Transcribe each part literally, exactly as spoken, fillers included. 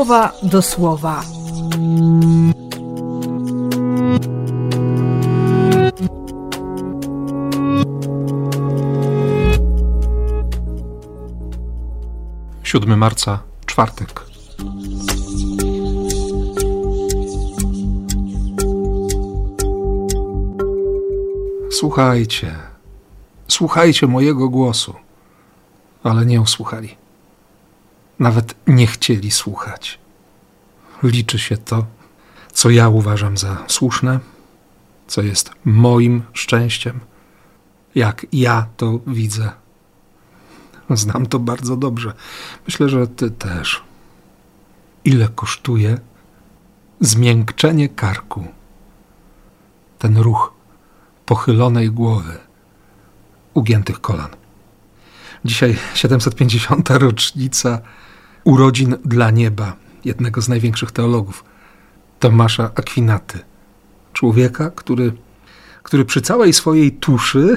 słowa do słowa. siódmego marca, czwartek. Słuchajcie, słuchajcie mojego głosu, ale nie usłuchali. Nawet nie chcieli słuchać. Liczy się to, co ja uważam za słuszne, co jest moim szczęściem, jak ja to widzę. Znam to bardzo dobrze. Myślę, że ty też. Ile kosztuje zmiękczenie karku? Ten ruch pochylonej głowy, ugiętych kolan. Dzisiaj siedemset pięćdziesiąta rocznica urodzin dla nieba jednego z największych teologów, Tomasza Akwinaty. Człowieka, który, który przy całej swojej tuszy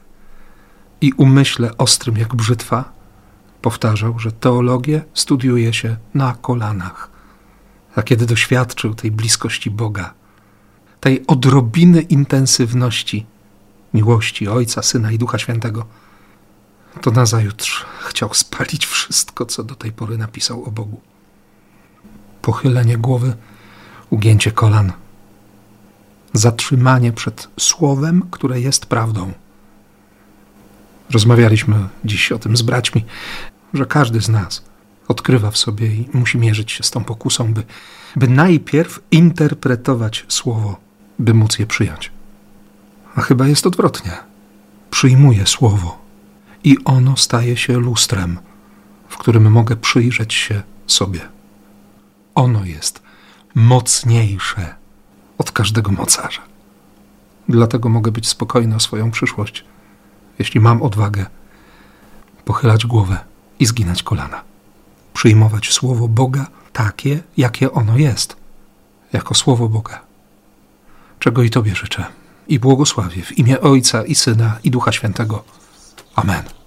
i umyśle ostrym jak brzytwa powtarzał, że teologię studiuje się na kolanach. A kiedy doświadczył tej bliskości Boga, tej odrobiny intensywności miłości Ojca, Syna i Ducha Świętego, to nazajutrz chciał spalić wszystko, co do tej pory napisał o Bogu. Pochylenie głowy, ugięcie kolan, zatrzymanie przed słowem, które jest prawdą. Rozmawialiśmy dziś o tym z braćmi, że każdy z nas odkrywa w sobie i musi mierzyć się z tą pokusą, by, by najpierw interpretować słowo, by móc je przyjąć. A chyba jest odwrotnie. Przyjmuję słowo i ono staje się lustrem, w którym mogę przyjrzeć się sobie. Ono jest mocniejsze od każdego mocarza. Dlatego mogę być spokojny o swoją przyszłość, jeśli mam odwagę pochylać głowę i zginać kolana. Przyjmować słowo Boga takie, jakie ono jest, jako słowo Boga. Czego i Tobie życzę i błogosławię w imię Ojca i Syna i Ducha Świętego. Amen.